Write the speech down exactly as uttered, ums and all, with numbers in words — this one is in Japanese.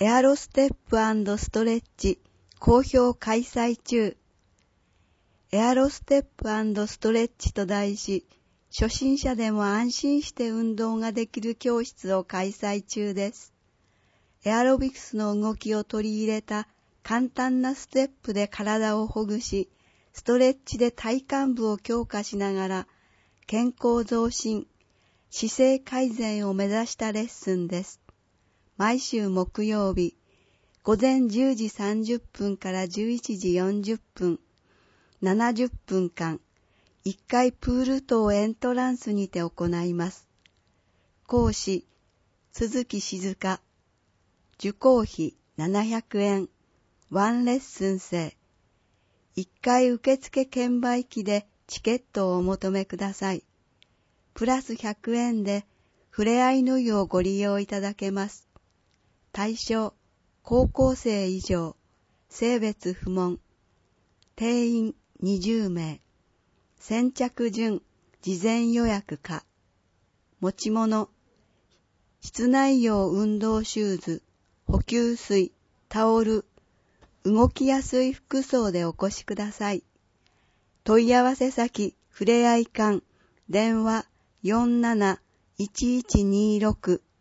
エアロステップ&ストレッチ好評開催中。エアロステップ&ストレッチと題し、初心者でも安心して運動ができる教室を開催中です。エアロビクスの動きを取り入れた簡単なステップで体をほぐし、ストレッチで体幹部を強化しながら、健康増進、姿勢改善を目指したレッスンです。毎週木曜日、午前じゅうじさんじゅっぷんからじゅういちじよんじゅっぷん、ななじゅっぷんかん、いっかいプール棟エントランスにて行います。講師、鈴木静香。受講費ななひゃくえん、ワンレッスン制。いっかい受付券売機でチケットをお求めください。プラスひゃくえんでふれあいの湯をご利用いただけます。対象、高校生以上、性別不問。定員にじゅうめい。先着順、事前予約可。持ち物、室内用運動シューズ、補給水、タオル、動きやすい服装でお越しください。問い合わせ先、ふれあい館、電話 よんなないちいちにろく